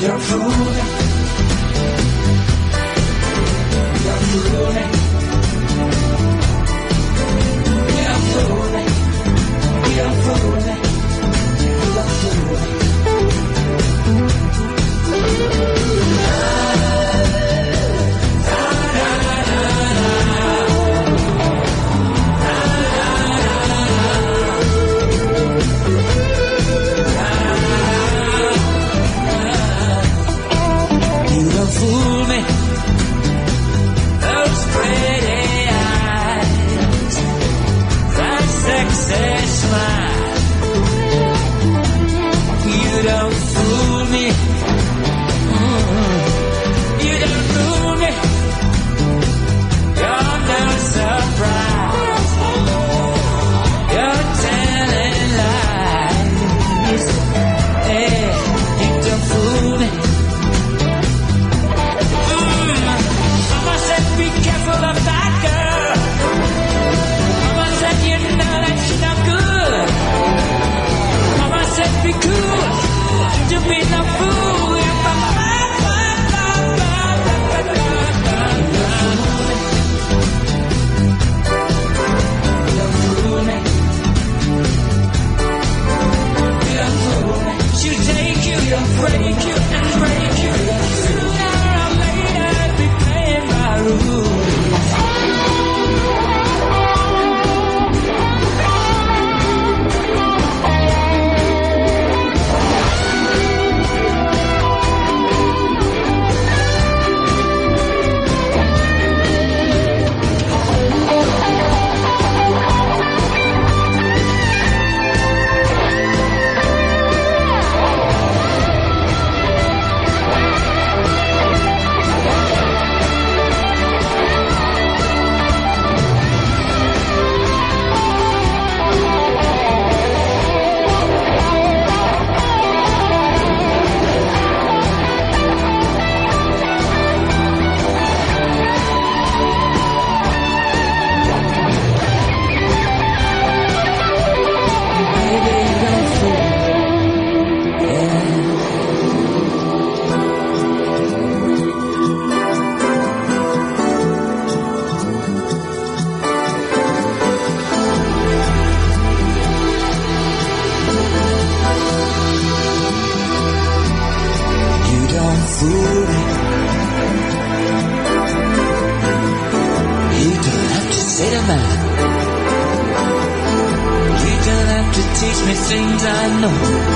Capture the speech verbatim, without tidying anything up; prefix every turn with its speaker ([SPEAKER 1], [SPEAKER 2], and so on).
[SPEAKER 1] don't fool me. You don't fool me. You don't fool me. You don't fool me. You don't fool me. Fool me, those pretty eyes, that sexy smile. You don't fool me. Mm-hmm. You don't fool me. You're no surprise. You're telling lies. Hey, you don't fool me. Be careful of that girl. Mama said you know that she's not good. Mama said be cool, to be no fool. She'll take you, break you, and break you. Sooner or later, be paying by rules. Teach me things I know.